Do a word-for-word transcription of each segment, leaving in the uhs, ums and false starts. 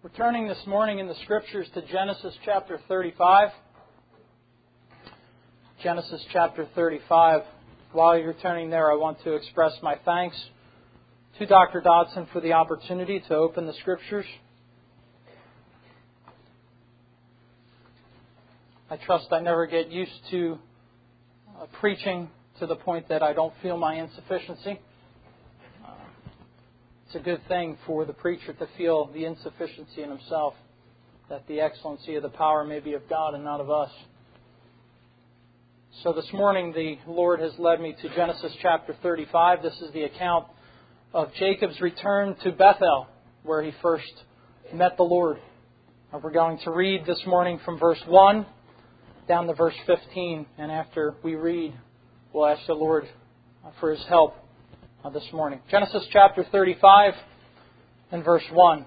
We're turning this morning in the Scriptures to Genesis chapter thirty-five. Genesis chapter thirty-five. While you're turning there, I want to express my thanks to Doctor Dodson for the opportunity to open the Scriptures. I trust I never get used to uh, preaching to the point that I don't feel my insufficiency. Uh, it's a good thing for the preacher to feel the insufficiency in himself, that the excellency of the power may be of God and not of us. So this morning the Lord has led me to Genesis chapter thirty-five. This is the account of Jacob's return to Bethel, where he first met the Lord. And we're going to read this morning from verse one down to verse fifteen. And after we read, we'll ask the Lord for His help this morning. Genesis chapter thirty-five and verse one.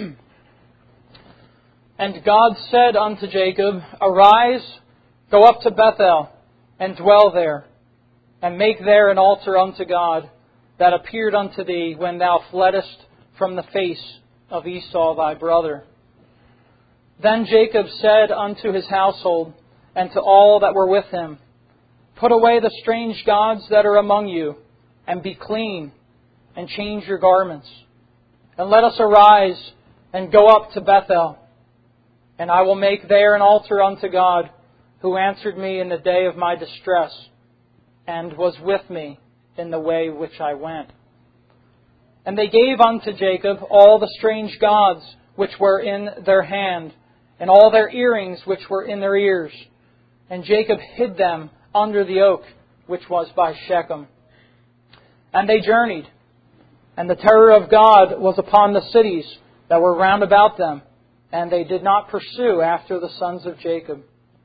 And God said unto Jacob, Arise, go up to Bethel, and dwell there, and make there an altar unto God, that appeared unto thee when thou fleddest from the face of Esau thy brother. Then Jacob said unto his household, and to all that were with him, Put away the strange gods that are among you, and be clean, and change your garments. And let us arise, and go up to Bethel, and I will make there an altar unto God, who answered me in the day of my distress, and was with me in the way which I went. And they gave unto Jacob all the strange gods which were in their hand, and all their earrings which were in their ears. And Jacob hid them under the oak which was by Shechem. And they journeyed, and the terror of God was upon the cities that were round about them, and they did not pursue after the sons of Jacob.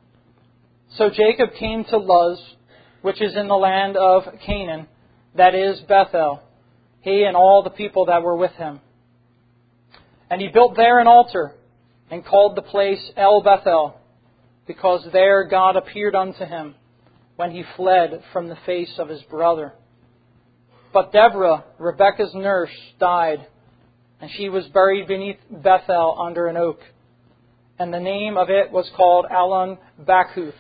So Jacob came to Luz, which is in the land of Canaan, that is Bethel, he and all the people that were with him. And he built there an altar, and called the place El Bethel, because there God appeared unto him, when he fled from the face of his brother. But Deborah, Rebekah's nurse, died, and she was buried beneath Bethel under an oak. And the name of it was called Allon Bachuth.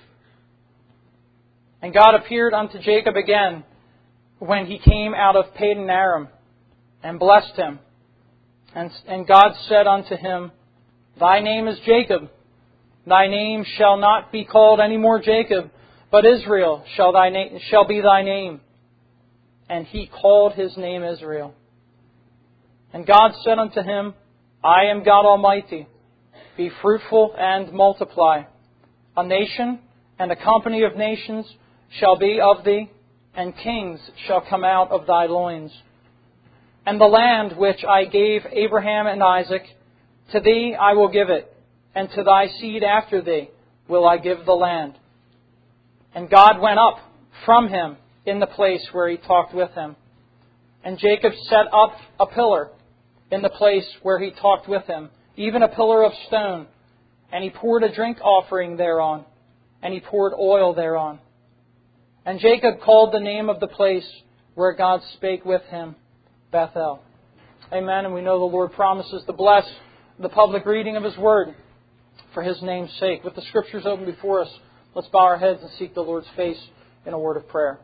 And God appeared unto Jacob again when he came out of Padan Aram, and blessed him. And, and God said unto him, Thy name is Jacob. Thy name shall not be called any more Jacob, but Israel shall, thy na- shall be thy name. And he called his name Israel. And God said unto him, I am God Almighty. Be fruitful and multiply. A nation and a company of nations shall be of thee, and kings shall come out of thy loins. And the land which I gave Abraham and Isaac, to thee I will give it, and to thy seed after thee will I give the land. And God went up from him in the place where he talked with him. And Jacob set up a pillar in the place where he talked with him, even a pillar of stone. And he poured a drink offering thereon, and he poured oil thereon. And Jacob called the name of the place where God spake with him, Bethel. Amen. And we know the Lord promises to bless the public reading of His Word for His name's sake. With the Scriptures open before us, let's bow our heads and seek the Lord's face in a word of prayer.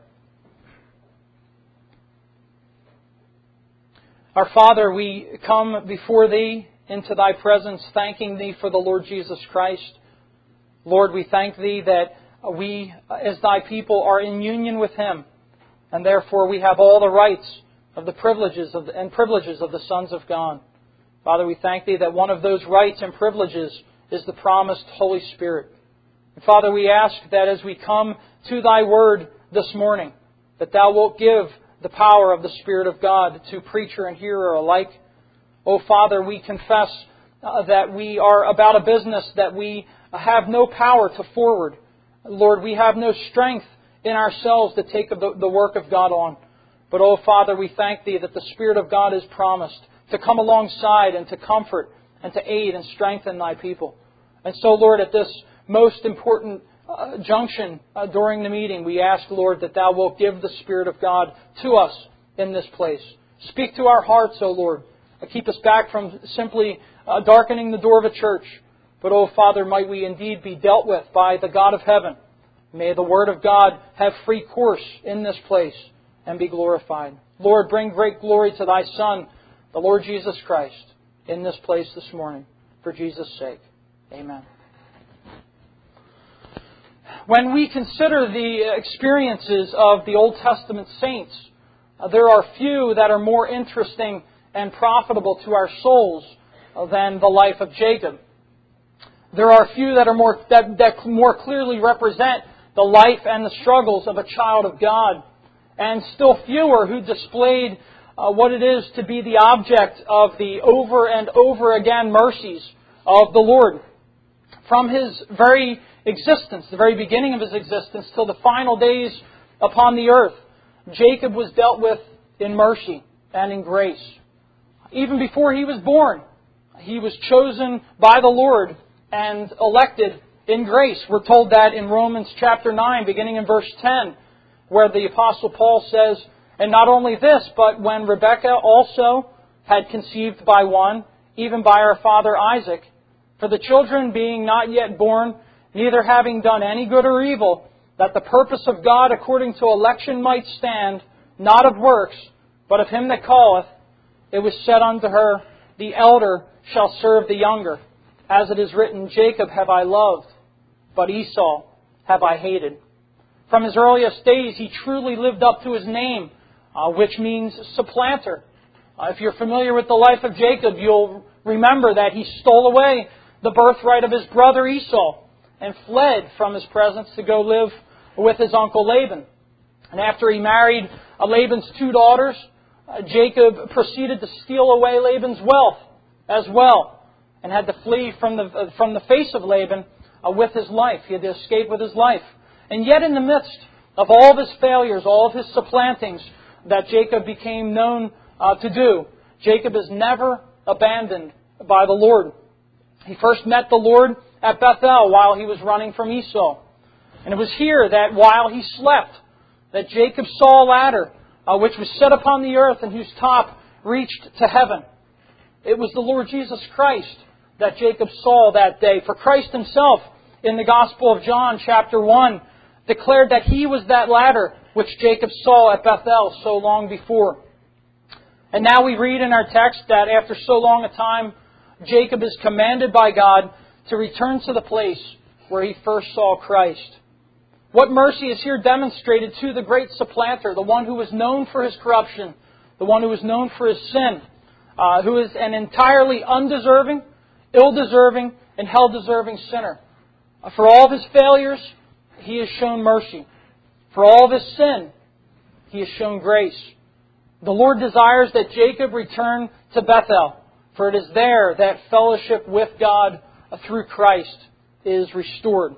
Our Father, we come before Thee into Thy presence, thanking Thee for the Lord Jesus Christ. Lord, we thank Thee that we, as Thy people, are in union with Him, and therefore we have all the rights of the privileges of the, and privileges of the sons of God. Father, we thank Thee that one of those rights and privileges is the promised Holy Spirit. And Father, we ask that as we come to Thy Word this morning, that Thou wilt give the power of the Spirit of God to preacher and hearer alike. Oh, Father, we confess uh, that we are about a business that we have no power to forward. Lord, we have no strength in ourselves to take the, the work of God on. But, oh, Father, we thank Thee that the Spirit of God is promised to come alongside and to comfort and to aid and strengthen Thy people. And so, Lord, at this most important uh, junction uh, during the meeting, we ask, Lord, that Thou wilt give the Spirit of God to us in this place. Speak to our hearts, O Lord, uh, keep us back from simply uh, darkening the door of a church. But, oh Father, might we indeed be dealt with by the God of heaven. May the Word of God have free course in this place and be glorified. Lord, bring great glory to Thy Son, the Lord Jesus Christ, in this place this morning. For Jesus' sake. Amen. When we consider the experiences of the Old Testament saints, uh, there are few that are more interesting and profitable to our souls uh, than the life of Jacob. There are few that are more that, that more clearly represent the life and the struggles of a child of God, and still fewer who displayed uh, what it is to be the object of the over and over again mercies of the Lord. From His very existence, the very beginning of His existence, till the final days upon the earth, Jacob was dealt with in mercy and in grace. Even before he was born, he was chosen by the Lord and elected in grace. We're told that in Romans chapter nine, beginning in verse ten, where the Apostle Paul says, "And not only this, but when Rebekah also had conceived by one, even by our father Isaac, for the children being not yet born, neither having done any good or evil, that the purpose of God according to election might stand, not of works, but of Him that calleth, it was said unto her, The elder shall serve the younger. As it is written, Jacob have I loved, but Esau have I hated." From his earliest days, he truly lived up to his name, uh, which means supplanter. Uh, if you're familiar with the life of Jacob, you'll remember that he stole away the birthright of his brother Esau and fled from his presence to go live with his uncle Laban. And after he married uh, Laban's two daughters, uh, Jacob proceeded to steal away Laban's wealth as well, and had to flee from the uh, from the face of Laban uh, with his life. He had to escape with his life. And yet in the midst of all of his failures, all of his supplantings that Jacob became known uh, to do, Jacob is never abandoned by the Lord. He first met the Lord at Bethel while he was running from Esau. And it was here that while he slept, that Jacob saw a ladder uh, which was set upon the earth and whose top reached to heaven. It was the Lord Jesus Christ that Jacob saw that day. For Christ Himself, in the Gospel of John, chapter one, declared that He was that ladder which Jacob saw at Bethel so long before. And now we read in our text that after so long a time, Jacob is commanded by God to return to the place where he first saw Christ. What mercy is here demonstrated to the great supplanter, the one who was known for his corruption, the one who was known for his sin, uh, who is an entirely undeserving, ill-deserving, and hell-deserving sinner. Uh, for all of his failures, He has shown mercy. For all of his sin, He has shown grace. The Lord desires that Jacob return to Bethel, for it is there that fellowship with God through Christ is restored.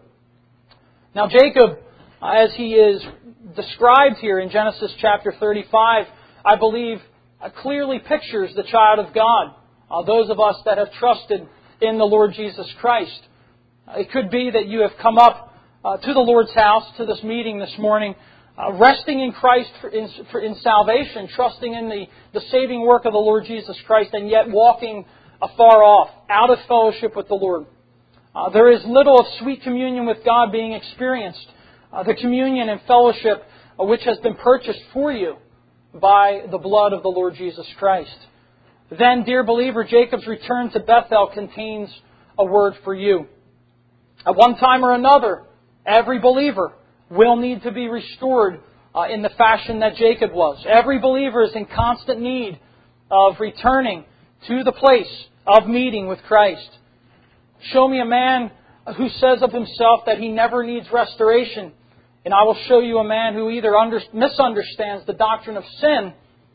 Now Jacob, as he is described here in Genesis chapter thirty-five, I believe clearly pictures the child of God, uh, those of us that have trusted in the Lord Jesus Christ. It could be that you have come up Uh, to the Lord's house, to this meeting this morning, uh, resting in Christ for in, for, in salvation, trusting in the, the saving work of the Lord Jesus Christ, and yet walking afar off, out of fellowship with the Lord. Uh, there is little of sweet communion with God being experienced, uh, the communion and fellowship uh, which has been purchased for you by the blood of the Lord Jesus Christ. Then, dear believer, Jacob's return to Bethel contains a word for you. At one time or another, every believer will need to be restored uh, in the fashion that Jacob was. Every believer is in constant need of returning to the place of meeting with Christ. Show me a man who says of himself that he never needs restoration, and I will show you a man who either under, misunderstands the doctrine of sin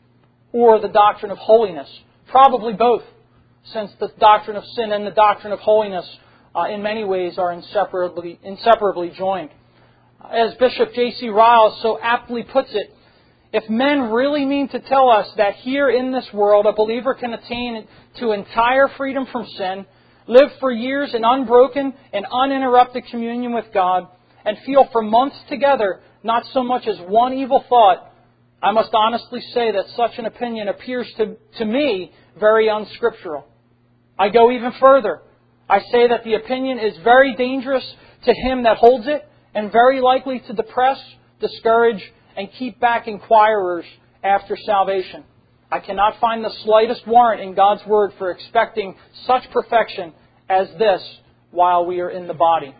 or the doctrine of holiness. Probably both, since the doctrine of sin and the doctrine of holiness Uh, in many ways are inseparably, inseparably joined. As Bishop J C Ryle so aptly puts it, if men really mean to tell us that here in this world a believer can attain to entire freedom from sin, live for years in unbroken and uninterrupted communion with God, and feel for months together not so much as one evil thought, I must honestly say that such an opinion appears to, to me very unscriptural. I go even further. I say that the opinion is very dangerous to him that holds it, and very likely to depress, discourage, and keep back inquirers after salvation. I cannot find the slightest warrant in God's Word for expecting such perfection as this while we are in the body.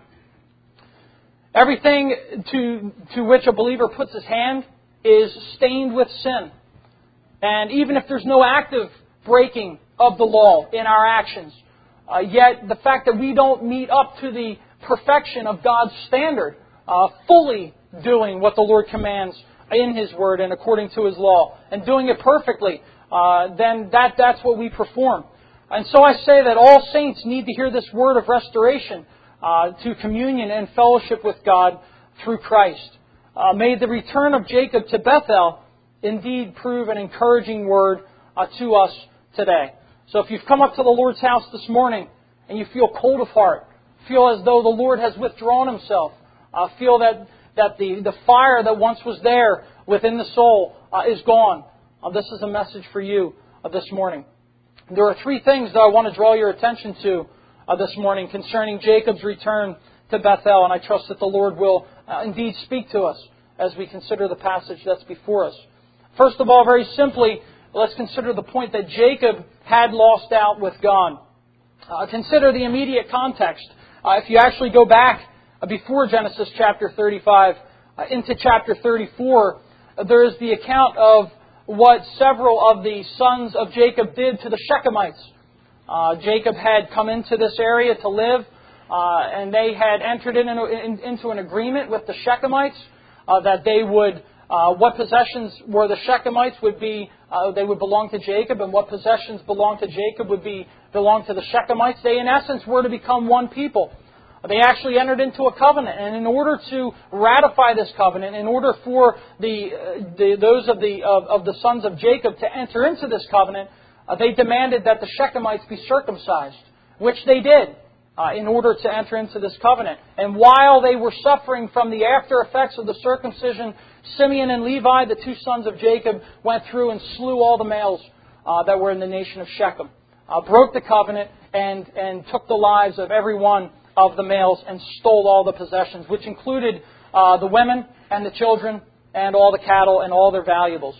Everything to, to which a believer puts his hand is stained with sin. And even if there's no active breaking of the law in our actions, uh, yet the fact that we don't meet up to the perfection of God's standard, uh, fully doing what the Lord commands in His Word and according to His law, and doing it perfectly, uh, then that, that's what we perform. And so I say that all saints need to hear this word of restoration uh, to communion and fellowship with God through Christ. Uh, may the return of Jacob to Bethel indeed prove an encouraging word uh, to us today. So if you've come up to the Lord's house this morning and you feel cold of heart, feel as though the Lord has withdrawn Himself, uh, feel that, that the, the fire that once was there within the soul uh, is gone, uh, this is a message for you uh, this morning. There are three things that I want to draw your attention to uh, this morning concerning Jacob's return to Bethel, and I trust that the Lord will uh, indeed speak to us as we consider the passage that's before us. First of all, very simply, let's consider the point that Jacob had lost out with God. Uh, consider the immediate context. Uh, if you actually go back uh, before Genesis chapter thirty-five uh, into chapter thirty-four, uh, there is the account of what several of the sons of Jacob did to the Shechemites. Uh, Jacob had come into this area to live, uh, and they had entered in, in, into an agreement with the Shechemites uh, that they would, uh, what possessions were the Shechemites would be, uh, they would belong to Jacob, and what possessions belonged to Jacob would be belong to the Shechemites. They, in essence, were to become one people. They actually entered into a covenant, and in order to ratify this covenant, in order for the, uh, the those of the of, of the sons of Jacob to enter into this covenant, uh, they demanded that the Shechemites be circumcised, which they did uh, in order to enter into this covenant. And while they were suffering from the after effects of the circumcision, Simeon and Levi, the two sons of Jacob, went through and slew all the males uh, that were in the nation of Shechem, uh, broke the covenant, and and took the lives of every one of the males and stole all the possessions, which included uh, the women and the children and all the cattle and all their valuables.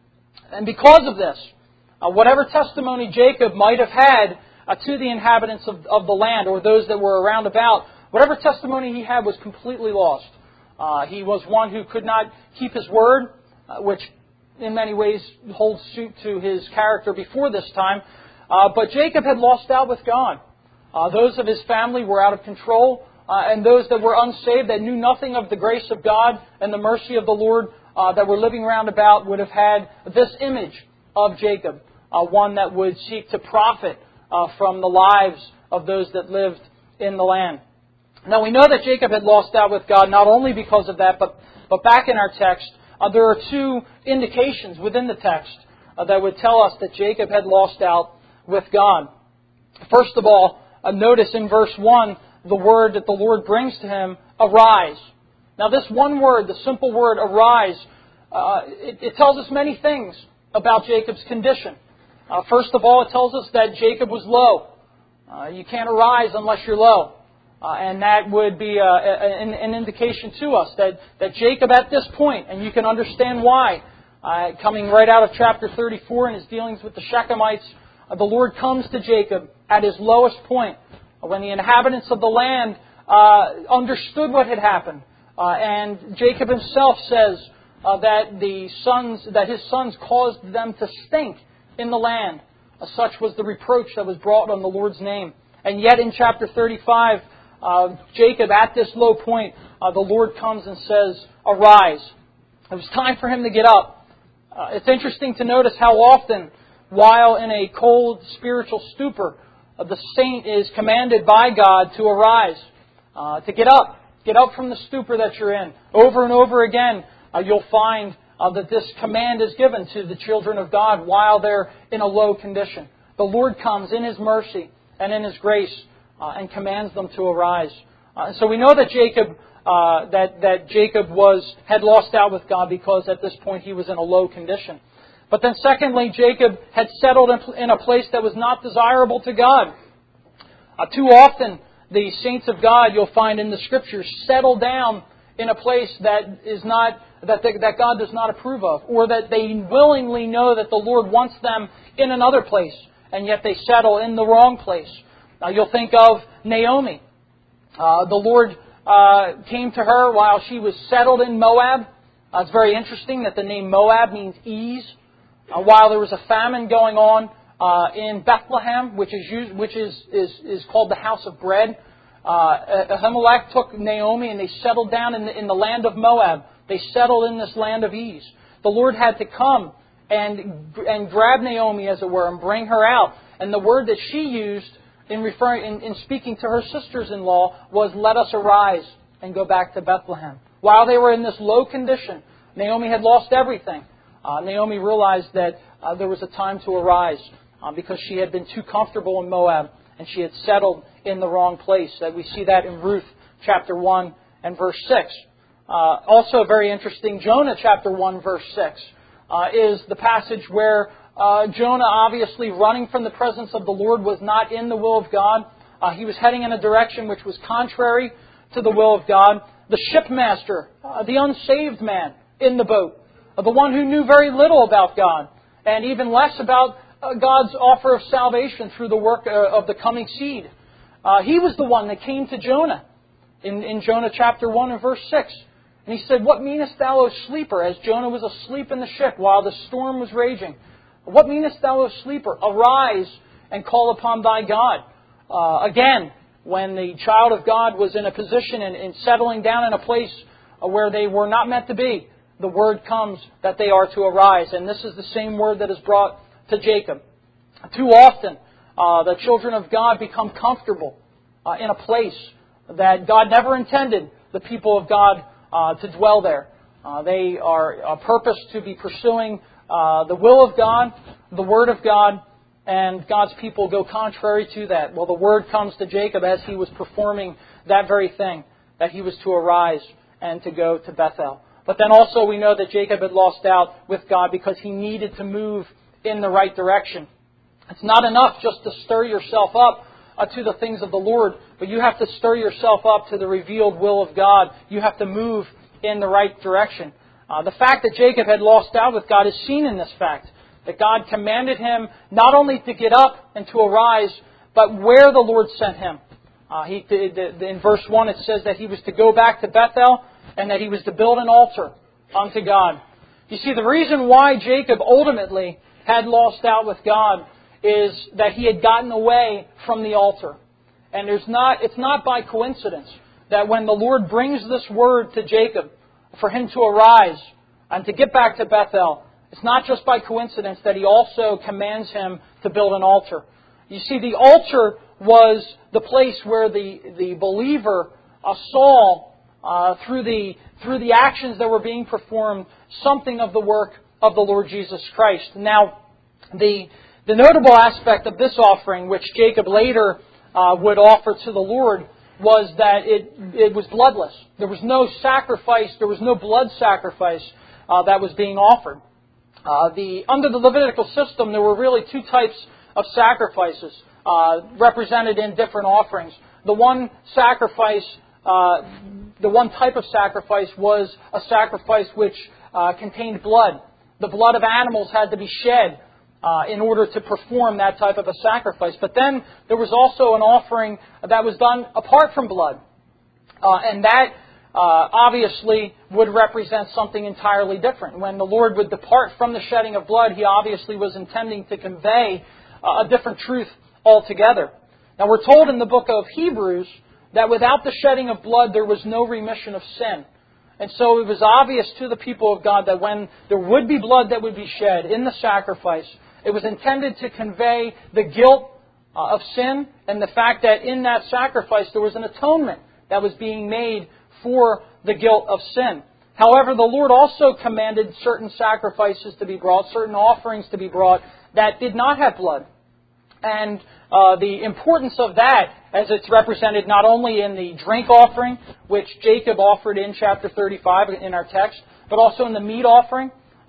And because of this, uh, whatever testimony Jacob might have had uh, to the inhabitants of, of the land or those that were around about, whatever testimony he had was completely lost. Uh, he was one who could not keep his word, uh, which in many ways holds suit to his character before this time. Uh, but Jacob had lost out with God. Uh, those of his family were out of control, uh, and those that were unsaved, that knew nothing of the grace of God and the mercy of the Lord, uh, that were living round about, would have had this image of Jacob, uh, one that would seek to profit uh, from the lives of those that lived in the land. Now we know that Jacob had lost out with God not only because of that, but, but back in our text, uh, there are two indications within the text uh, that would tell us that Jacob had lost out with God. First of all, Uh, notice in verse one, the word that the Lord brings to him, arise. Now this one word, the simple word arise, uh, it, it tells us many things about Jacob's condition. Uh, first of all, it tells us that Jacob was low. Uh, you can't arise unless you're low. Uh, and that would be a, a, an, an indication to us that, that Jacob at this point, and you can understand why, uh, coming right out of chapter thirty-four in his dealings with the Shechemites, uh, the Lord comes to Jacob at his lowest point, when the inhabitants of the land uh, understood what had happened. Uh, and Jacob himself says uh, that the sons, that his sons caused them to stink in the land. Uh, such was the reproach that was brought on the Lord's name. And yet in chapter thirty-five, uh, Jacob, at this low point, uh, the Lord comes and says, arise. It was time for him to get up. Uh, it's interesting to notice how often, while in a cold spiritual stupor, the saint is commanded by God to arise, uh, to get up. Get up from the stupor that you're in. Over and over again, uh, you'll find uh, that this command is given to the children of God while they're in a low condition. The Lord comes in His mercy and in His grace uh, and commands them to arise. Uh, so we know that Jacob, uh, that that Jacob was had lost out with God because at this point he was in a low condition. But then secondly, Jacob had settled in a place that was not desirable to God. Uh, too often, the saints of God, you'll find in the Scriptures, settle down in a place that is not that they, that God does not approve of, or that they willingly know that the Lord wants them in another place, and yet they settle in the wrong place. Uh, you'll think of Naomi. Uh, the Lord uh, came to her while she was settled in Moab. Uh, it's very interesting that the name Moab means ease. Uh, while there was a famine going on uh, in Bethlehem, which is used, which is, is is called the house of bread, uh, Ahimelech took Naomi and they settled down in the, in the land of Moab. They settled in this land of ease. The Lord had to come and and grab Naomi, as it were, and bring her out. And the word that she used in referring in, in speaking to her sisters-in-law was, "Let us arise and go back to Bethlehem." While they were in this low condition, Naomi had lost everything. Uh, Naomi realized that uh, there was a time to arise uh, because she had been too comfortable in Moab and she had settled in the wrong place. That we see that in Ruth chapter one and verse six. Uh, also very interesting, Jonah chapter one verse six uh, is the passage where uh, Jonah, obviously running from the presence of the Lord, was not in the will of God. Uh, he was heading in a direction which was contrary to the will of God. The shipmaster, uh, the unsaved man in the boat, uh, the one who knew very little about God, and even less about uh, God's offer of salvation through the work uh, of the coming seed. Uh, he was the one that came to Jonah in, in Jonah chapter one and verse six. And he said, "What meanest thou, O sleeper?" As Jonah was asleep in the ship while the storm was raging. "What meanest thou, O sleeper? Arise and call upon thy God." Uh, again, when the child of God was in a position and, and settling down in a place where they were not meant to be, the word comes that they are to arise. And this is the same word that is brought to Jacob. Too often, uh, the children of God become comfortable uh, in a place that God never intended the people of God uh, to dwell there. Uh, they are uh, purposed to be pursuing uh, the will of God, the Word of God, and God's people go contrary to that. Well, the word comes to Jacob as he was performing that very thing, that he was to arise and to go to Bethel. But then also we know that Jacob had lost out with God because he needed to move in the right direction. It's not enough just to stir yourself up uh, to the things of the Lord, but you have to stir yourself up to the revealed will of God. You have to move in the right direction. Uh, the fact that Jacob had lost out with God is seen in this fact, that God commanded him not only to get up and to arise, but where the Lord sent him. Uh, he, in verse one it says that he was to go back to Bethel and that he was to build an altar unto God. You see, the reason why Jacob ultimately had lost out with God is that he had gotten away from the altar. And there's not, it's not by coincidence that when the Lord brings this word to Jacob for him to arise and to get back to Bethel, it's not just by coincidence that he also commands him to build an altar. You see, the altar was the place where the, the believer uh, saw uh, through the through the actions that were being performed something of the work of the Lord Jesus Christ. Now, the the notable aspect of this offering, which Jacob later uh, would offer to the Lord, was that it it was bloodless. There was no sacrifice. There was no blood sacrifice uh, that was being offered. Uh, the under the Levitical system, there were really two types of sacrifices uh, represented in different offerings. The one sacrifice, uh, the one type of sacrifice was a sacrifice which uh, contained blood. The blood of animals had to be shed uh, in order to perform that type of a sacrifice. But then there was also an offering that was done apart from blood, uh, and that Uh, obviously would represent something entirely different. When the Lord would depart from the shedding of blood, He obviously was intending to convey uh, a different truth altogether. Now we're told in the book of Hebrews that without the shedding of blood there was no remission of sin. And so it was obvious to the people of God that when there would be blood that would be shed in the sacrifice, it was intended to convey the guilt uh, of sin and the fact that in that sacrifice there was an atonement that was being made for the guilt of sin. However, the Lord also commanded certain sacrifices to be brought, certain offerings to be brought that did not have blood. And uh, the importance of that, as it's represented not only in the drink offering, which Jacob offered in chapter thirty-five in our text, but also in the meat offering.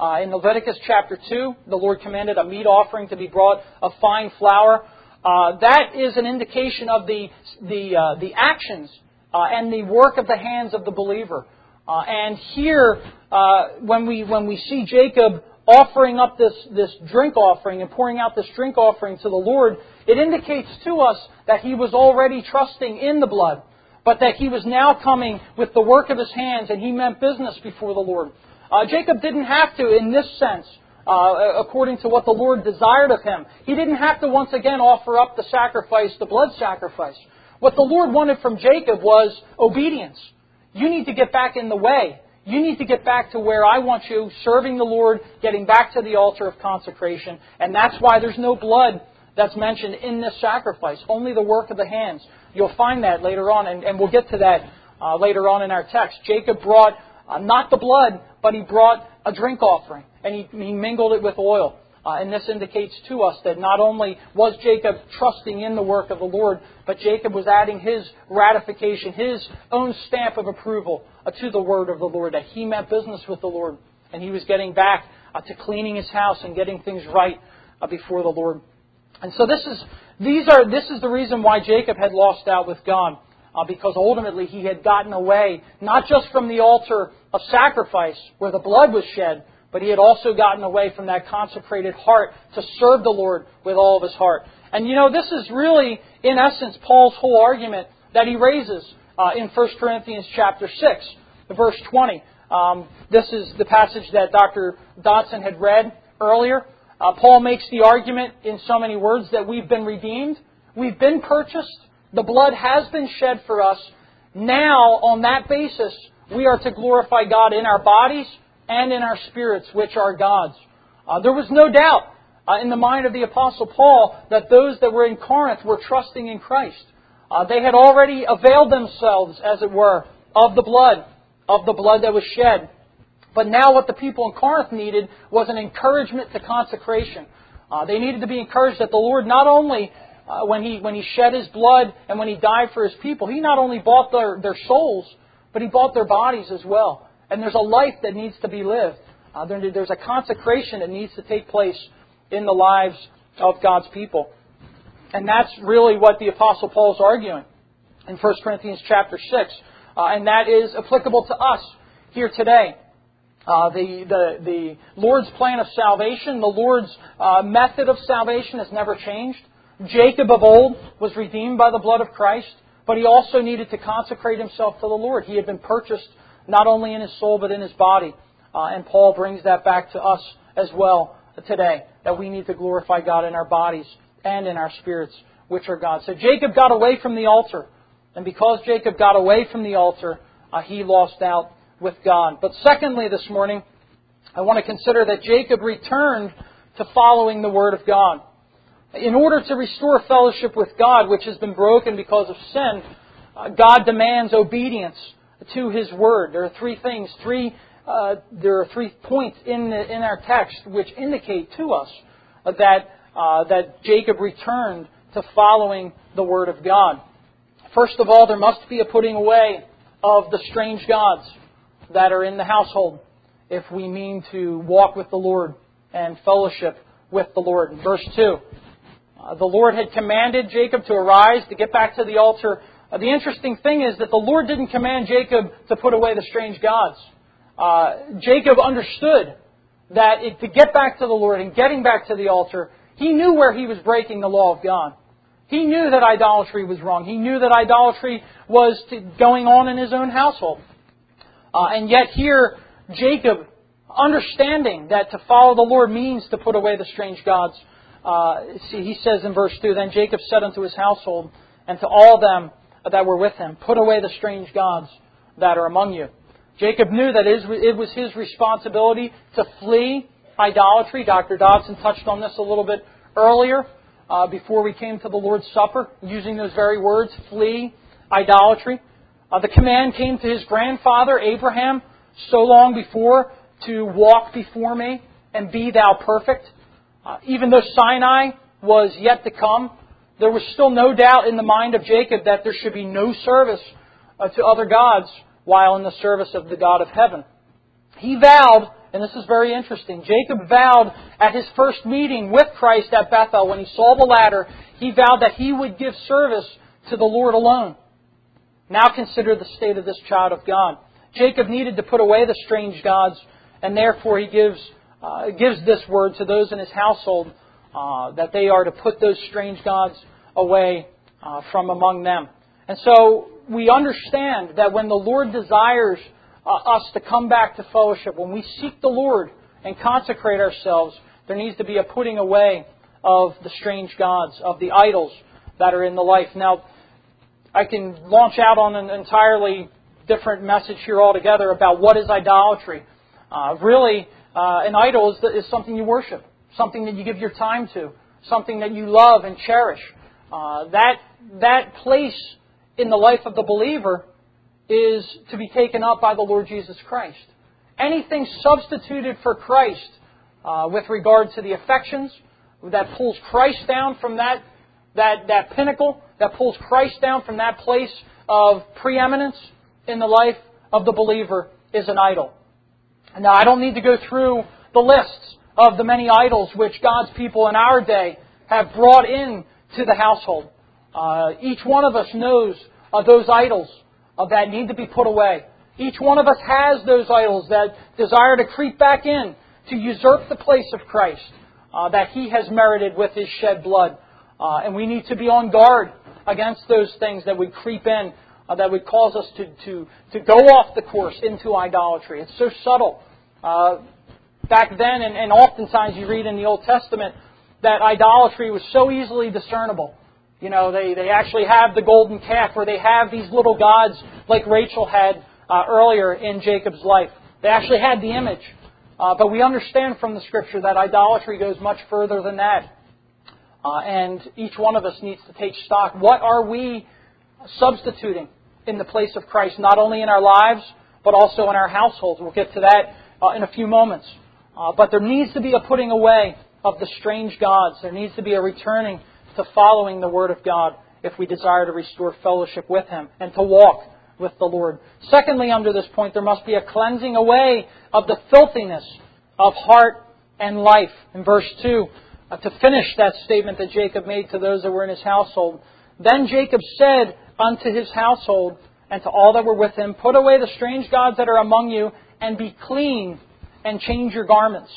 Uh, in Leviticus chapter two, the Lord commanded a meat offering to be brought of fine flour. Uh, that is an indication of the the uh, the actions uh, and the work of the hands of the believer. Uh, and here, uh, when we when we see Jacob offering up this this drink offering and pouring out this drink offering to the Lord, it indicates to us that he was already trusting in the blood, but that he was now coming with the work of his hands, and he meant business before the Lord. Uh, Jacob didn't have to, in this sense, uh, according to what the Lord desired of him, he didn't have to once again offer up the sacrifice, the blood sacrifice. What the Lord wanted from Jacob was obedience. You need to get back in the way. You need to get back to where I want you, serving the Lord, getting back to the altar of consecration. And that's why there's no blood that's mentioned in this sacrifice, only the work of the hands. You'll find that later on, and, and we'll get to that uh, later on in our text. Jacob brought uh, not the blood, but he brought a drink offering, and he, he mingled it with oil. Uh, and this indicates to us that not only was Jacob trusting in the work of the Lord, but Jacob was adding his ratification, his own stamp of approval uh, to the word of the Lord, that he meant business with the Lord, and he was getting back uh, to cleaning his house and getting things right uh, before the Lord. And so this is these are this is the reason why Jacob had lost out with God, uh, because ultimately he had gotten away not just from the altar of sacrifice where the blood was shed, but he had also gotten away from that consecrated heart to serve the Lord with all of his heart. And you know, this is really, in essence, Paul's whole argument that he raises uh, in First Corinthians chapter six, verse twenty. Um, this is the passage that Doctor Dotson had read earlier. Uh, Paul makes the argument in so many words that we've been redeemed, we've been purchased, the blood has been shed for us. Now, on that basis, we are to glorify God in our bodies and in our spirits, which are God's. Uh, there was no doubt uh, in the mind of the Apostle Paul that those that were in Corinth were trusting in Christ. Uh, they had already availed themselves, as it were, of the blood, of the blood that was shed. But now what the people in Corinth needed was an encouragement to consecration. Uh, they needed to be encouraged that the Lord not only, uh, when He when He shed His blood and when He died for His people, He not only bought their, their souls, but He bought their bodies as well. And there's a life that needs to be lived. Uh, there, there's a consecration that needs to take place in the lives of God's people. And that's really what the Apostle Paul is arguing in First Corinthians chapter six. Uh, and that is applicable to us here today. Uh, the, the, the Lord's plan of salvation, the Lord's uh, method of salvation has never changed. Jacob of old was redeemed by the blood of Christ, but he also needed to consecrate himself to the Lord. He had been purchased not only in his soul, but in his body. Uh, and Paul brings that back to us as well today, that we need to glorify God in our bodies and in our spirits, which are God. So Jacob got away from the altar. And because Jacob got away from the altar, uh, he lost out with God. But secondly, this morning, I want to consider that Jacob returned to following the Word of God. In order to restore fellowship with God, which has been broken because of sin, uh, God demands obedience to His Word. There are three things, three uh, there are three points in the, in our text which indicate to us uh, that uh, that Jacob returned to following the Word of God. First of all, there must be a putting away of the strange gods that are in the household if we mean to walk with the Lord and fellowship with the Lord. In verse two, uh, the Lord had commanded Jacob to arise, to get back to the altar. Uh, the interesting thing is that the Lord didn't command Jacob to put away the strange gods. Uh, Jacob understood that it, to get back to the Lord and getting back to the altar, he knew where he was breaking the law of God. He knew that idolatry was wrong. He knew that idolatry was to, going on in his own household. Uh, and yet here, Jacob, understanding that to follow the Lord means to put away the strange gods, uh, see, he says in verse two, then Jacob said unto his household and to all them that were with him, put away the strange gods that are among you. Jacob knew that it was his responsibility to flee idolatry. Doctor Dodson touched on this a little bit earlier uh, before we came to the Lord's Supper, using those very words, flee idolatry. Uh, the command came to his grandfather, Abraham, so long before, to walk before me and be thou perfect. Uh, even though Sinai was yet to come, there was still no doubt in the mind of Jacob that there should be no service uh, to other gods while in the service of the God of heaven. He vowed and this is very interesting, Jacob vowed at his first meeting with Christ at Bethel, when he saw the ladder, he vowed that he would give service to the Lord alone. Now consider the state of this child of God. Jacob needed to put away the strange gods, and therefore he gives uh, gives this word to those in his household, uh, that they are to put those strange gods away uh, from among them. And so we understand that when the Lord desires uh, us to come back to fellowship, when we seek the Lord and consecrate ourselves, there needs to be a putting away of the strange gods, of the idols that are in the life. Now, I can launch out on an entirely different message here altogether about what is idolatry. Uh, really, uh, an idol is, is something you worship, something that you give your time to, something that you love and cherish. Uh, that that place in the life of the believer is to be taken up by the Lord Jesus Christ. Anything substituted for Christ uh, with regard to the affections, that pulls Christ down from that, that, that pinnacle, that pulls Christ down from that place of preeminence in the life of the believer, is an idol. Now, I don't need to go through the lists of the many idols which God's people in our day have brought in to the household. Uh, each one of us knows of those idols uh, that need to be put away. Each one of us has those idols that desire to creep back in to usurp the place of Christ uh, that He has merited with His shed blood. Uh, and we need to be on guard against those things that would creep in, uh, that would cause us to, to, to go off the course into idolatry. It's so subtle. Uh, back then, and, and oftentimes you read in the Old Testament, that idolatry was so easily discernible. You know, they, they actually have the golden calf, or they have these little gods like Rachel had uh, earlier in Jacob's life. They actually had the image. Uh, but we understand from the Scripture that idolatry goes much further than that. Uh, and each one of us needs to take stock. What are we substituting in the place of Christ, not only in our lives, but also in our households? We'll get to that uh, in a few moments. Uh, but there needs to be a putting away of the strange gods. There needs to be a returning to following the Word of God if we desire to restore fellowship with Him and to walk with the Lord. Secondly, under this point, there must be a cleansing away of the filthiness of heart and life. In verse two, uh, to finish that statement that Jacob made to those that were in his household, then Jacob said unto his household and to all that were with him, put away the strange gods that are among you, and be clean, and change your garments.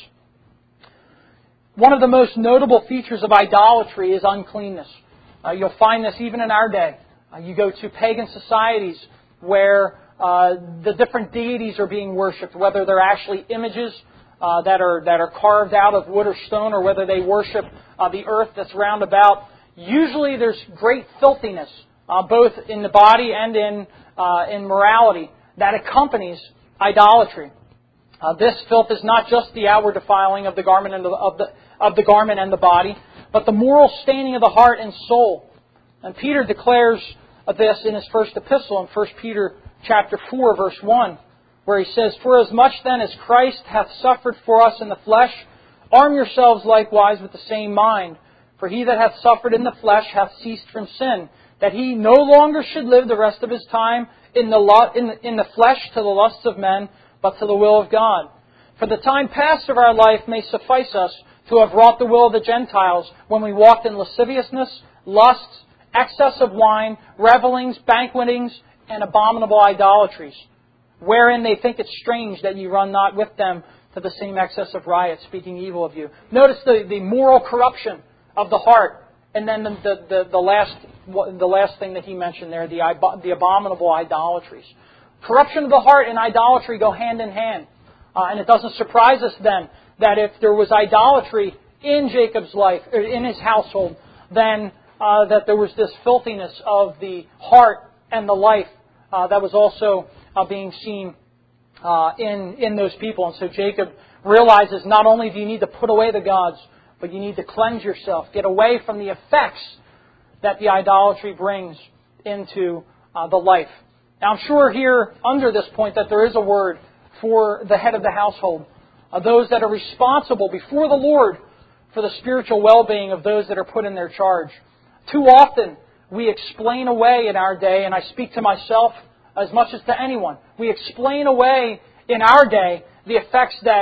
One of the most notable features of idolatry is uncleanness. Uh, you'll find this even in our day. Uh, you go to pagan societies where uh, the different deities are being worshipped, whether they're actually images uh, that are that are carved out of wood or stone, or whether they worship uh, the earth that's round about. Usually there's great filthiness, uh, both in the body and in uh, in morality, that accompanies idolatry. Uh, this filth is not just the outward defiling of the garment and the, of the of the garment and the body, but the moral staining of the heart and soul. And Peter declares this in his first epistle in First Peter chapter four, verse one, where he says, "For as much then as Christ hath suffered for us in the flesh, arm yourselves likewise with the same mind. For he that hath suffered in the flesh hath ceased from sin, that he no longer should live the rest of his time in the lo- in the, in the flesh to the lusts of men, but to the will of God. For the time past of our life may suffice us to have wrought the will of the Gentiles, when we walked in lasciviousness, lusts, excess of wine, revellings, banquetings, and abominable idolatries, wherein they think it strange that ye run not with them to the same excess of riot, speaking evil of you." Notice the, the moral corruption of the heart, and then the, the, the, the last the last thing that he mentioned there, the, the abominable idolatries. Corruption of the heart and idolatry go hand in hand. Uh, and it doesn't surprise us then that if there was idolatry in Jacob's life, or in his household, then uh, that there was this filthiness of the heart and the life uh, that was also uh, being seen uh, in, in those people. And so Jacob realizes not only do you need to put away the gods, but you need to cleanse yourself, get away from the effects that the idolatry brings into uh, the life. Now, I'm sure here, under this point, that there is a word for the head of the household, uh, those that are responsible before the Lord for the spiritual well-being of those that are put in their charge. Too often, we explain away in our day, and I speak to myself as much as to anyone, we explain away in our day the effects that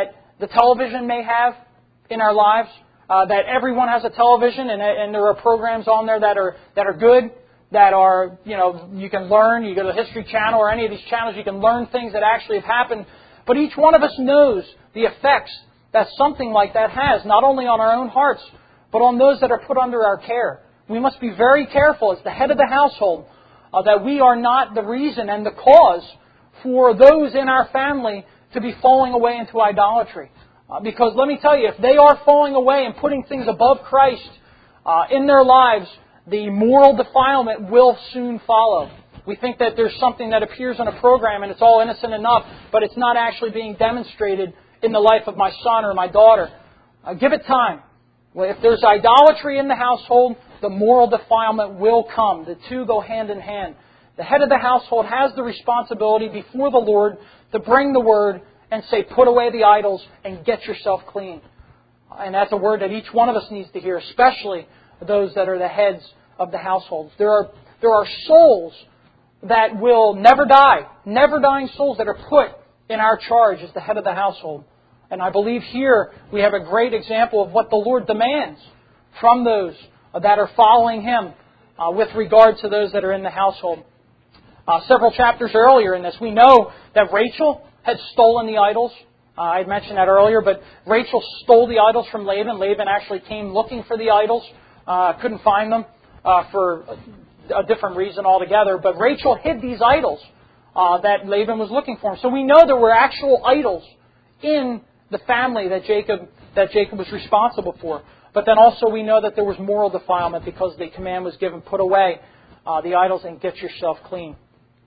the television may have in our lives. Uh, that everyone has a television, and, and there are programs on there that are that are good, that are, you know, you can learn. You go to the History Channel or any of these channels, you can learn things that actually have happened. But each one of us knows the effects that something like that has, not only on our own hearts, but on those that are put under our care. We must be very careful as the head of the household uh, that we are not the reason and the cause for those in our family to be falling away into idolatry. Uh, because let me tell you, if they are falling away and putting things above Christ uh, in their lives, the moral defilement will soon follow. We think that there's something that appears on a program and it's all innocent enough, but it's not actually being demonstrated in the life of my son or my daughter. Uh, give it time. Well, if there's idolatry in the household, the moral defilement will come. The two go hand in hand. The head of the household has the responsibility before the Lord to bring the Word and say, put away the idols and get yourself clean. And that's a word that each one of us needs to hear, especially those that are the heads of the households. There are, there are souls that will never die, never dying souls that are put in our charge as the head of the household. And I believe here we have a great example of what the Lord demands from those that are following Him uh, with regard to those that are in the household. Uh, several chapters earlier in this, we know that Rachel had stolen the idols. Uh, I had mentioned that earlier, but Rachel stole the idols from Laban. Laban actually came looking for the idols, uh, couldn't find them uh, for a, a different reason altogether. But Rachel hid these idols uh, that Laban was looking for. So we know there were actual idols in the family that Jacob that Jacob was responsible for. But then also we know that there was moral defilement because the command was given, put away uh, the idols and get yourself clean.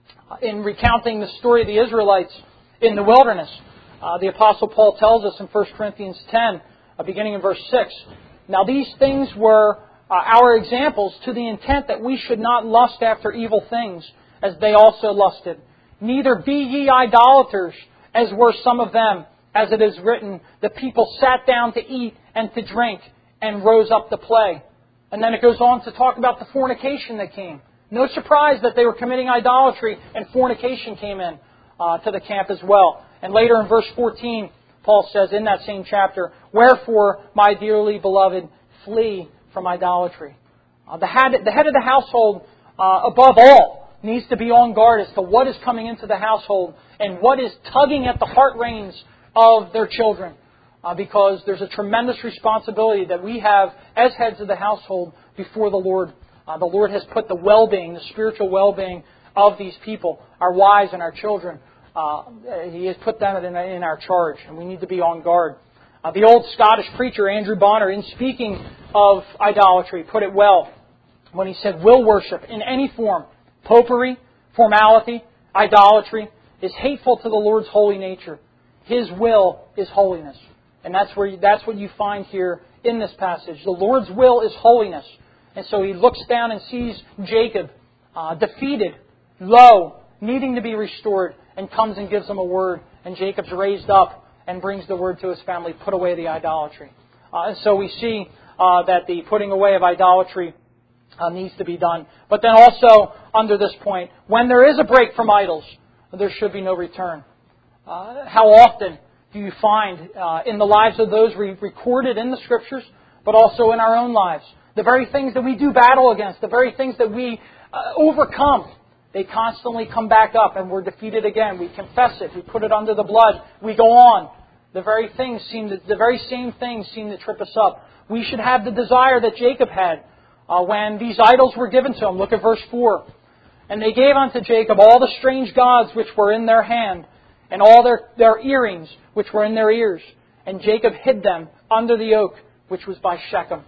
In recounting the story of the Israelites in the wilderness, uh, the Apostle Paul tells us in First Corinthians ten, uh, beginning in verse six, now these things were uh, our examples to the intent that we should not lust after evil things, as they also lusted. Neither be ye idolaters, as were some of them, as it is written, the people sat down to eat and to drink, and rose up to play. And then it goes on to talk about the fornication that came. No surprise that they were committing idolatry, and fornication came in uh, to the camp as well. And later in verse fourteen, Paul says in that same chapter, wherefore, my dearly beloved, flee from idolatry. Uh, the, head, the head of the household, uh, above all, needs to be on guard as to what is coming into the household and what is tugging at the heart reins of their children. Uh, because there's a tremendous responsibility that we have as heads of the household before the Lord. Uh, the Lord has put the well-being, the spiritual well-being of these people, our wives and our children. Uh, he has put them in, in our charge, and we need to be on guard. Uh, the old Scottish preacher, Andrew Bonner, in speaking of idolatry, put it well when he said, will worship in any form, popery, formality, idolatry, is hateful to the Lord's holy nature. His will is holiness. And that's where you, that's what you find here in this passage. The Lord's will is holiness. And so He looks down and sees Jacob uh, defeated, low, needing to be restored, and comes and gives him a word. And Jacob's raised up and brings the word to his family, put away the idolatry. Uh, and so we see uh, that the putting away of idolatry uh, needs to be done. But then also, under this point, when there is a break from idols, there should be no return. Uh, how often do you find uh, in the lives of those re- recorded in the Scriptures, but also in our own lives, the very things that we do battle against, the very things that we uh, overcome, they constantly come back up and we're defeated again. We confess it. We put it under the blood. We go on. The very things seem to, the very same things seem to trip us up. We should have the desire that Jacob had uh, when these idols were given to him. Look at verse four. And they gave unto Jacob all the strange gods which were in their hand, and all their, their earrings which were in their ears. And Jacob hid them under the oak which was by Shechem.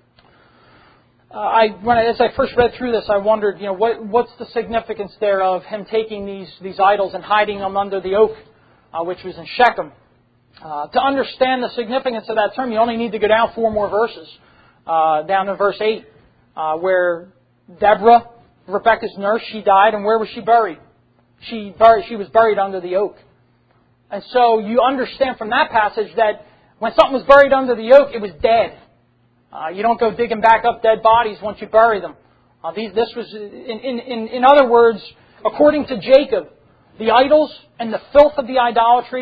Uh, I, when I, as I first read through this, I wondered, you know, what, what's the significance there of him taking these, these idols and hiding them under the oak, uh, which was in Shechem. Uh, to understand the significance of that term, you only need to go down four more verses. Uh, down to verse eight, uh, where Deborah, Rebekah's nurse, she died, and where was she buried? She buried, she was buried under the oak. And so you understand from that passage that when something was buried under the oak, it was dead. Uh, you don't go digging back up dead bodies once you bury them. Uh, these, this was, in, in, in other words, according to Jacob, the idols and the filth of the idolatry,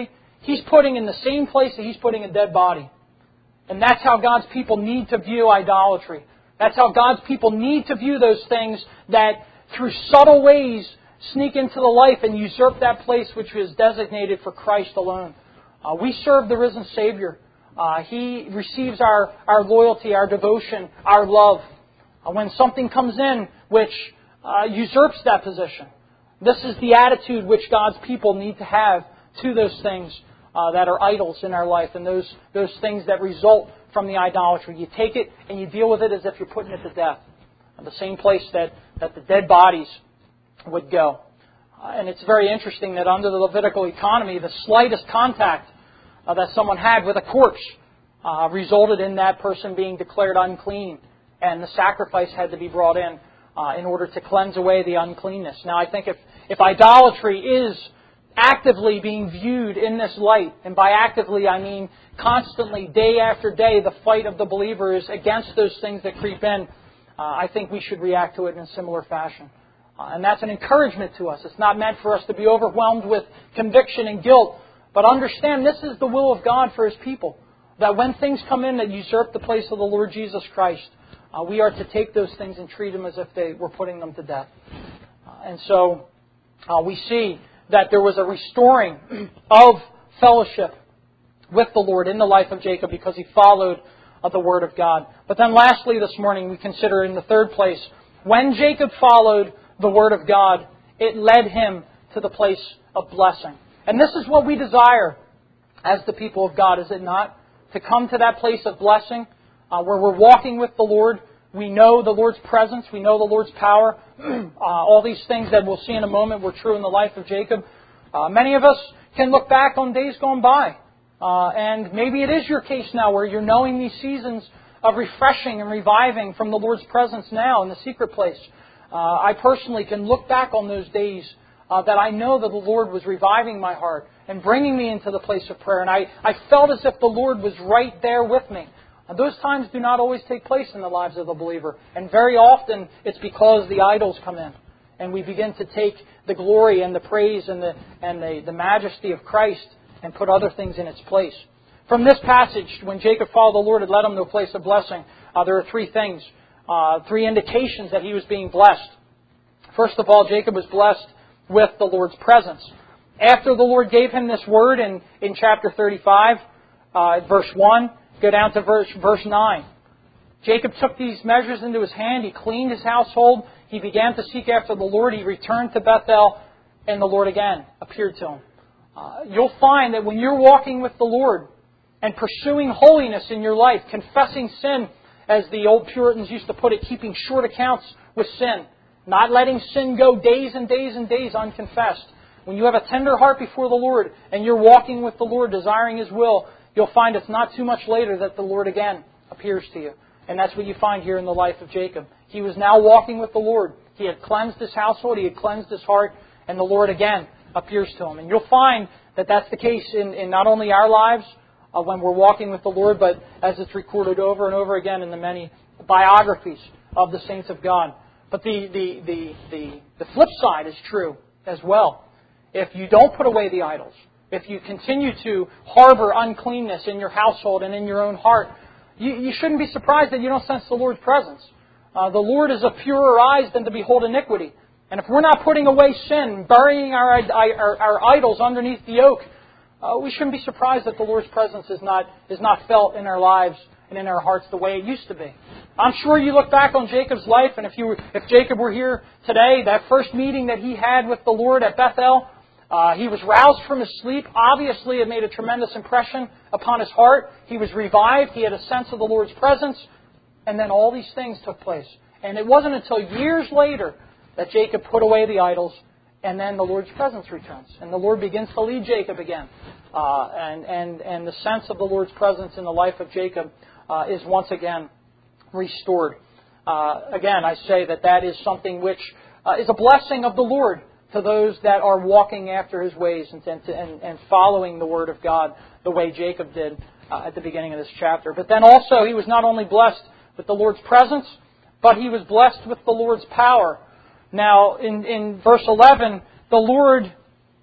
He's putting in the same place that He's putting a dead body. And that's how God's people need to view idolatry. That's how God's people need to view those things that through subtle ways sneak into the life and usurp that place which was designated for Christ alone. Uh, we serve the risen Savior. Uh, he receives our, our loyalty, our devotion, our love. Uh, when something comes in which uh, usurps that position, this is the attitude which God's people need to have to those things uh, that are idols in our life and those, those things that result from the idolatry. You take it and you deal with it as if you're putting it to death. The same place that, that the dead bodies would go. Uh, and it's very interesting that under the Levitical economy, the slightest contact uh, that someone had with a corpse uh, resulted in that person being declared unclean. And the sacrifice had to be brought in uh, in order to cleanse away the uncleanness. Now I think if, if idolatry is actively being viewed in this light, and by actively I mean constantly, day after day, the fight of the believer is against those things that creep in, uh, I think we should react to it in a similar fashion. Uh, and that's an encouragement to us. It's not meant for us to be overwhelmed with conviction and guilt, but understand this is the will of God for His people. That when things come in that usurp the place of the Lord Jesus Christ, uh, we are to take those things and treat them as if they were putting them to death. Uh, and so uh, we see that there was a restoring of fellowship with the Lord in the life of Jacob because he followed uh, the Word of God. But then lastly this morning we consider in the third place, when Jacob followed the Word of God, it led him to the place of blessing. And this is what we desire as the people of God, is it not? To come to that place of blessing uh, where we're walking with the Lord. We know the Lord's presence. We know the Lord's power. uh, all these things that we'll see in a moment were true in the life of Jacob. Uh, many of us can look back on days gone by. Uh, and maybe it is your case now where you're knowing these seasons of refreshing and reviving from the Lord's presence now in the secret place. Uh, I personally can look back on those days uh, that I know that the Lord was reviving my heart and bringing me into the place of prayer. And I, I felt as if the Lord was right there with me. And those times do not always take place in the lives of the believer. And very often it's because the idols come in. And we begin to take the glory and the praise and the, and the, the majesty of Christ and put other things in its place. From this passage, when Jacob followed the Lord and led him to a place of blessing, uh, there are three things, uh, three indications that he was being blessed. First of all, Jacob was blessed with the Lord's presence. After the Lord gave him this word in, in chapter thirty-five, uh, verse one, go down to verse, verse nine. Jacob took these measures into his hand. He cleaned his household. He began to seek after the Lord. He returned to Bethel, and the Lord again appeared to him. Uh, you'll find that when you're walking with the Lord and pursuing holiness in your life, confessing sin, as the old Puritans used to put it, keeping short accounts with sin, not letting sin go days and days and days unconfessed. When you have a tender heart before the Lord and you're walking with the Lord, desiring His will, you'll find it's not too much later that the Lord again appears to you. And that's what you find here in the life of Jacob. He was now walking with the Lord. He had cleansed his household. He had cleansed his heart. And the Lord again appears to him. And you'll find that that's the case in, in not only our lives uh, when we're walking with the Lord, but as it's recorded over and over again in the many biographies of the saints of God. But the, the, the, the, the flip side is true as well. If you don't put away the idols, if you continue to harbor uncleanness in your household and in your own heart, you, you shouldn't be surprised that you don't sense the Lord's presence. Uh, the Lord is of purer eyes than to behold iniquity. And if we're not putting away sin, burying our, our, our idols underneath the yoke, uh, we shouldn't be surprised that the Lord's presence is not, is not felt in our lives and in our hearts the way it used to be. I'm sure you look back on Jacob's life, and if you were, if Jacob were here today, that first meeting that he had with the Lord at Bethel, Uh, he was roused from his sleep. Obviously, it made a tremendous impression upon his heart. He was revived. He had a sense of the Lord's presence. And then all these things took place. And it wasn't until years later that Jacob put away the idols, and then the Lord's presence returns. And the Lord begins to lead Jacob again. Uh, and, and, and the sense of the Lord's presence in the life of Jacob uh, is once again restored. Uh, again, I say that that is something which uh, is a blessing of the Lord to those that are walking after His ways and, and, and following the Word of God the way Jacob did uh, at the beginning of this chapter. But then also he was not only blessed with the Lord's presence, but he was blessed with the Lord's power. Now, in, in verse eleven, the Lord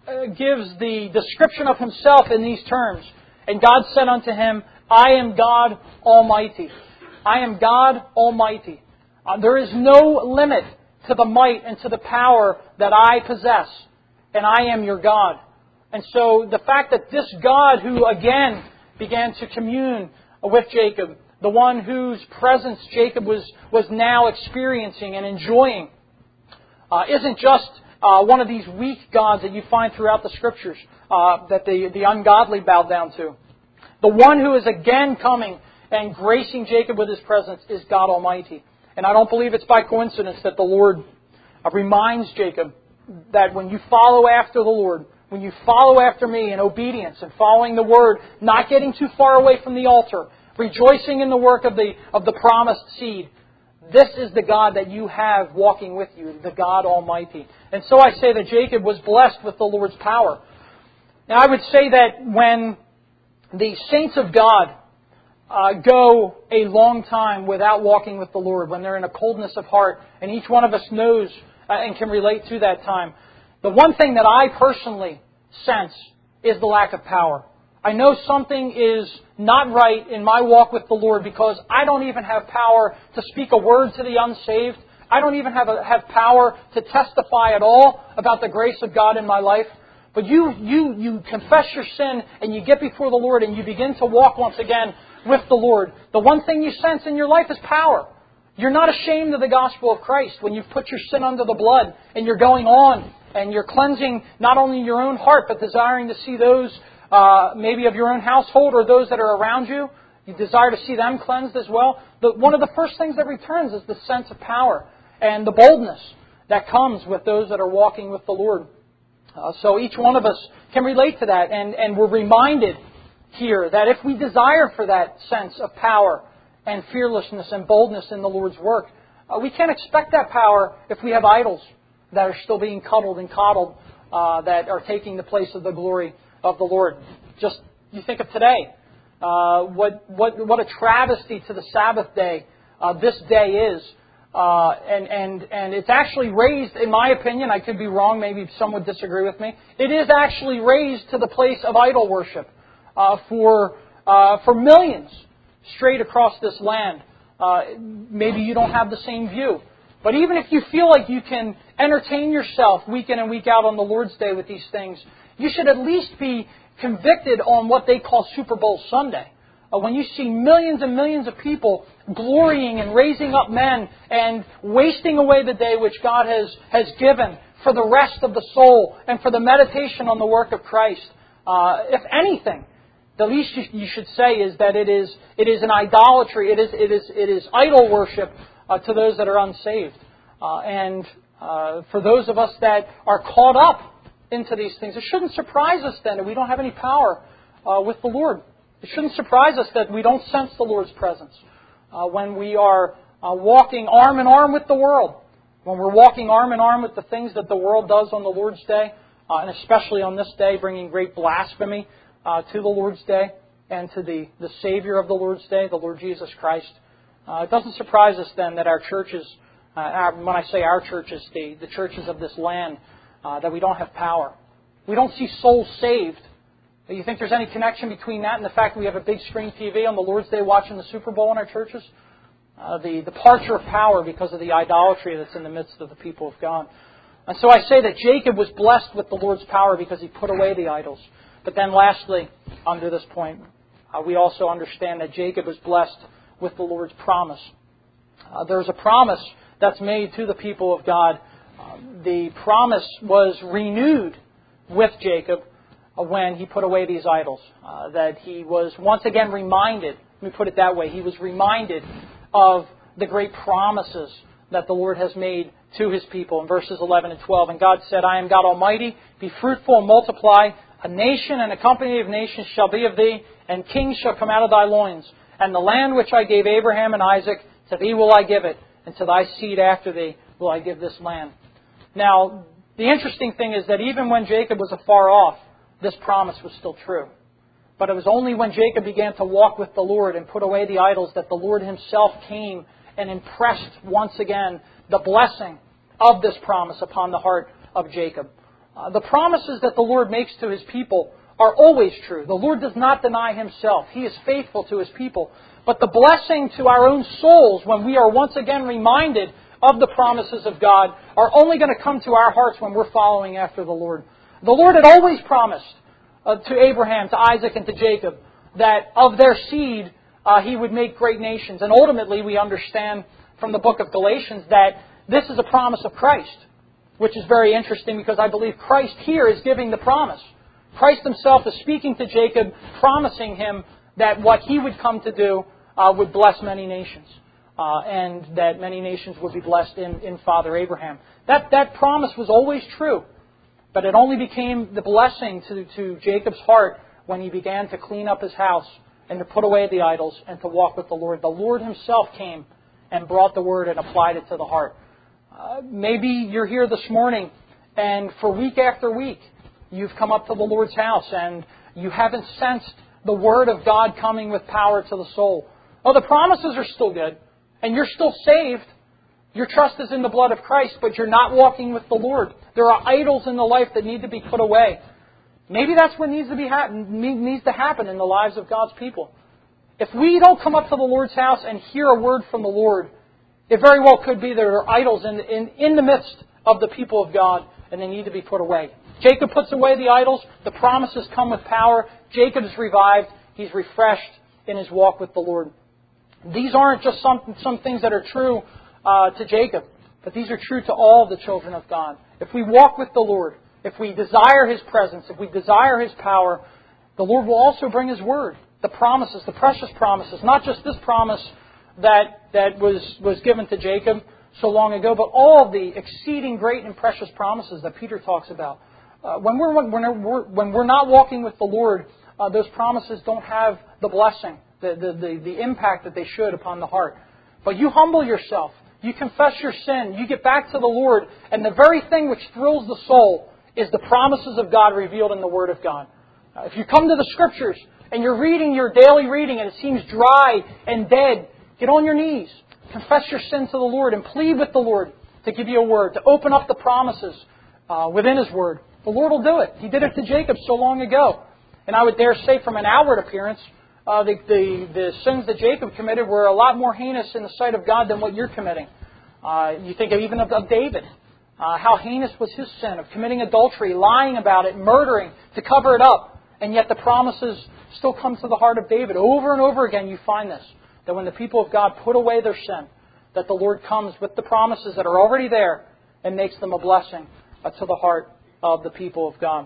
uh, gives the description of Himself in these terms. And God said unto him, I am God Almighty. I am God Almighty. Uh, there is no limit to the might and to the power that I possess. And I am your God. And so the fact that this God who again began to commune with Jacob, the one whose presence Jacob was, was now experiencing and enjoying, uh, isn't just uh, one of these weak gods that you find throughout the Scriptures uh, that the, the ungodly bow down to. The one who is again coming and gracing Jacob with His presence is God Almighty. And I don't believe it's by coincidence that the Lord uh, reminds Jacob that when you follow after the Lord, when you follow after me in obedience and following the Word, not getting too far away from the altar, rejoicing in the work of the of the promised seed, this is the God that you have walking with you, the God Almighty. And so I say that Jacob was blessed with the Lord's power. Now I would say that when the saints of God uh, go a long time without walking with the Lord, when they're in a coldness of heart, and each one of us knows uh, and can relate to that time, the one thing that I personally sense is the lack of power. I know something is not right in my walk with the Lord because I don't even have power to speak a word to the unsaved. I don't even have, a, have power to testify at all about the grace of God in my life. But you, you, you confess your sin and you get before the Lord and you begin to walk once again with the Lord. The one thing you sense in your life is power. You're not ashamed of the gospel of Christ when you've put your sin under the blood and you're going on and you're cleansing not only your own heart but desiring to see those uh, maybe of your own household or those that are around you. You desire to see them cleansed as well. But one of the first things that returns is the sense of power and the boldness that comes with those that are walking with the Lord. Uh, so each one of us can relate to that, and, and we're reminded here that if we desire for that sense of power and fearlessness and boldness in the Lord's work, uh, we can't expect that power if we have idols that are still being cuddled and coddled, uh, that are taking the place of the glory of the Lord. Just, you think of today, uh, what, what, what a travesty to the Sabbath day uh, this day is. Uh, and, and, and it's actually raised, in my opinion, I could be wrong, maybe some would disagree with me, it is actually raised to the place of idol worship uh, for, uh, for millions straight across this land. Uh, maybe you don't have the same view. But even if you feel like you can entertain yourself week in and week out on the Lord's Day with these things, you should at least be convicted on what they call Super Bowl Sunday. Uh, when you see millions and millions of people glorying and raising up men and wasting away the day which God has, has given for the rest of the soul and for the meditation on the work of Christ. Uh, if anything, the least you, you should say is that it is it is an idolatry. It is it is it is idol worship uh, to those that are unsaved. Uh, and uh, for those of us that are caught up into these things, it shouldn't surprise us then that we don't have any power uh, with the Lord. It shouldn't surprise us that we don't sense the Lord's presence uh, when we are uh, walking arm in arm with the world. When we're walking arm in arm with the things that the world does on the Lord's Day, uh, and especially on this day, bringing great blasphemy uh, to the Lord's Day and to the, the Savior of the Lord's Day, the Lord Jesus Christ. Uh, it doesn't surprise us then that our churches, uh, our, when I say our churches, the, the churches of this land, uh, that we don't have power. We don't see souls saved. You think there's any connection between that and the fact that we have a big screen T V on the Lord's Day watching the Super Bowl in our churches? Uh, the departure of power because of the idolatry that's in the midst of the people of God. And so I say that Jacob was blessed with the Lord's power because he put away the idols. But then lastly, under this point, uh, we also understand that Jacob was blessed with the Lord's promise. Uh, there's a promise that's made to the people of God. Uh, the promise was renewed with Jacob when he put away these idols. Uh, that he was once again reminded, let me put it that way, he was reminded of the great promises that the Lord has made to His people in verses eleven and twelve. And God said, I am God Almighty, be fruitful and multiply. A nation and a company of nations shall be of thee, and kings shall come out of thy loins. And the land which I gave Abraham and Isaac, to thee will I give it, and to thy seed after thee will I give this land. Now, the interesting thing is that even when Jacob was afar off, this promise was still true. But it was only when Jacob began to walk with the Lord and put away the idols that the Lord Himself came and impressed once again the blessing of this promise upon the heart of Jacob. Uh, the promises that the Lord makes to His people are always true. The Lord does not deny Himself. He is faithful to His people. But the blessing to our own souls when we are once again reminded of the promises of God are only going to come to our hearts when we're following after the Lord. The Lord had always promised uh, to Abraham, to Isaac, and to Jacob that of their seed uh, He would make great nations. And ultimately we understand from the book of Galatians that this is a promise of Christ, which is very interesting because I believe Christ here is giving the promise. Christ Himself is speaking to Jacob, promising him that what he would come to do uh, would bless many nations. Uh, and that many nations would be blessed in, in Father Abraham. That, that promise was always true. But it only became the blessing to, to Jacob's heart when he began to clean up his house and to put away the idols and to walk with the Lord. The Lord Himself came and brought the Word and applied it to the heart. Uh, maybe you're here this morning and for week after week you've come up to the Lord's house and you haven't sensed the Word of God coming with power to the soul. Oh, the promises are still good. And you're still saved. Your trust is in the blood of Christ, but you're not walking with the Lord. There are idols in the life that need to be put away. Maybe that's what needs to be ha- needs to happen in the lives of God's people. If we don't come up to the Lord's house and hear a word from the Lord, it very well could be there are idols in, in, in the midst of the people of God, and they need to be put away. Jacob puts away the idols. The promises come with power. Jacob is revived. He's refreshed in his walk with the Lord. These aren't just some, some things that are true uh, to Jacob, but these are true to all the children of God. If we walk with the Lord, if we desire His presence, if we desire His power, the Lord will also bring His Word, the promises, the precious promises, not just this promise that, that was, was given to Jacob so long ago, but all of the exceeding great and precious promises that Peter talks about. Uh, when, we're, when, we're, when we're not walking with the Lord, uh, those promises don't have the blessing, The, the, the, the impact that they should upon the heart. But you humble yourself. You confess your sin. You get back to the Lord. And the very thing which thrills the soul is the promises of God revealed in the Word of God. Uh, if you come to the Scriptures and you're reading your daily reading and it seems dry and dead, get on your knees. Confess your sin to the Lord and plead with the Lord to give you a word, to open up the promises uh, within His Word. The Lord will do it. He did it to Jacob so long ago. And I would dare say from an outward appearance, Uh, the, the, the sins that Jacob committed were a lot more heinous in the sight of God than what you're committing. Uh, you think of even of, of David. Uh, how heinous was his sin of committing adultery, lying about it, murdering to cover it up. And yet the promises still come to the heart of David. Over and over again you find this. That when the people of God put away their sin, that the Lord comes with the promises that are already there and makes them a blessing uh, to the heart of the people of God.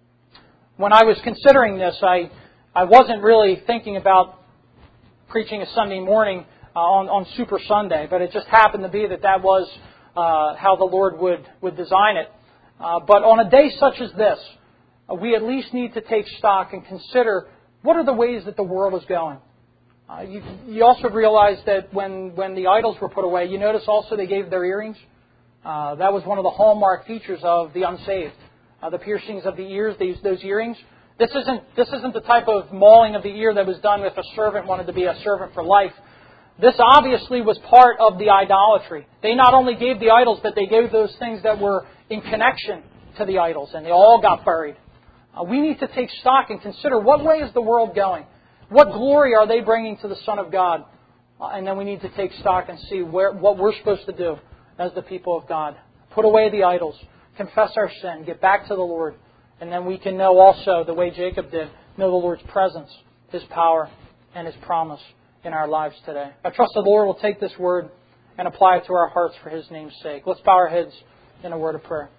When I was considering this, I... I wasn't really thinking about preaching a Sunday morning uh, on, on Super Sunday, but it just happened to be that that was uh, how the Lord would, would design it. Uh, but on a day such as this, uh, we at least need to take stock and consider what are the ways that the world is going. Uh, you, you also realize that when, when the idols were put away, you notice also they gave their earrings. Uh, that was one of the hallmark features of the unsaved. Uh, the piercings of the ears, these, those earrings. This isn't, this isn't the type of mauling of the ear that was done if a servant wanted to be a servant for life. This obviously was part of the idolatry. They not only gave the idols, but they gave those things that were in connection to the idols, and they all got buried. Uh, we need to take stock and consider what way is the world going? What glory are they bringing to the Son of God? Uh, and then we need to take stock and see where, what we're supposed to do as the people of God. Put away the idols. Confess our sin. Get back to the Lord. And then we can know also, the way Jacob did, know the Lord's presence, His power, and His promise in our lives today. I trust the Lord will take this word and apply it to our hearts for His name's sake. Let's bow our heads in a word of prayer.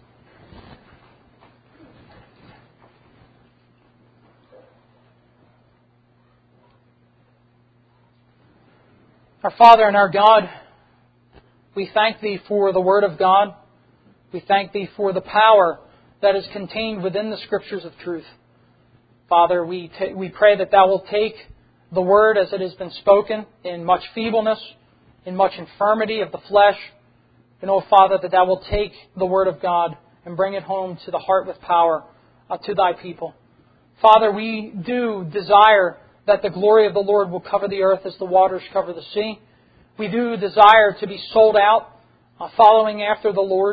Our Father and our God, we thank Thee for the Word of God. We thank Thee for the power that is contained within the Scriptures of truth. Father, we ta- we pray that Thou wilt take the Word as it has been spoken in much feebleness, in much infirmity of the flesh. And, oh Father, that Thou wilt take the Word of God and bring it home to the heart with power uh, to Thy people. Father, we do desire that the glory of the Lord will cover the earth as the waters cover the sea. We do desire to be sold out, uh, following after the Lord.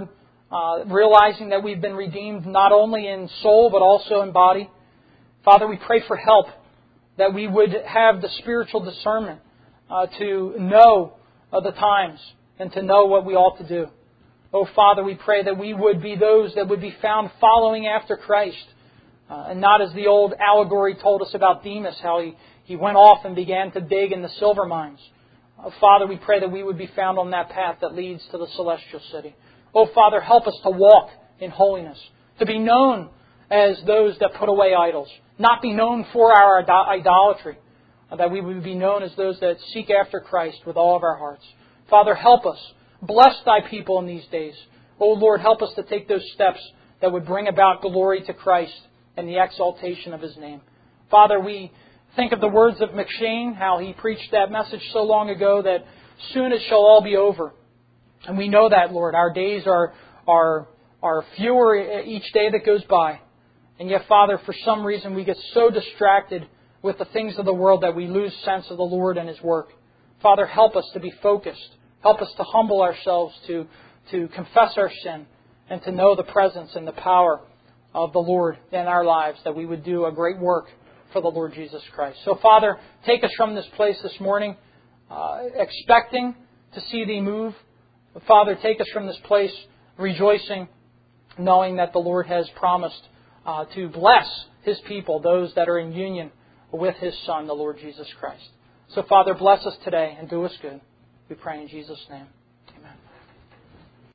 uh, realizing that we've been redeemed not only in soul but also in body. Father, we pray for help, that we would have the spiritual discernment uh, to know uh, the times and to know what we ought to do. Oh, Father, we pray that we would be those that would be found following after Christ, uh, and not as the old allegory told us about Demas, how he, he went off and began to dig in the silver mines. Uh, Father, we pray that we would be found on that path that leads to the celestial city. Oh, Father, help us to walk in holiness, to be known as those that put away idols, not be known for our idolatry, uh, that we would be known as those that seek after Christ with all of our hearts. Father, help us. Bless Thy people in these days. Oh, Lord, help us to take those steps that would bring about glory to Christ and the exaltation of His name. Father, we think of the words of McShane, how he preached that message so long ago that soon it shall all be over. And we know that, Lord. Our days are, are, are fewer each day that goes by. And yet, Father, for some reason we get so distracted with the things of the world that we lose sense of the Lord and His work. Father, help us to be focused. Help us to humble ourselves, to, to confess our sin, and to know the presence and the power of the Lord in our lives, that we would do a great work for the Lord Jesus Christ. So, Father, take us from this place this morning, uh, expecting to see Thee move. Father, take us from this place rejoicing, knowing that the Lord has promised uh, to bless His people, those that are in union with His Son, the Lord Jesus Christ. So, Father, bless us today and do us good. We pray in Jesus' name.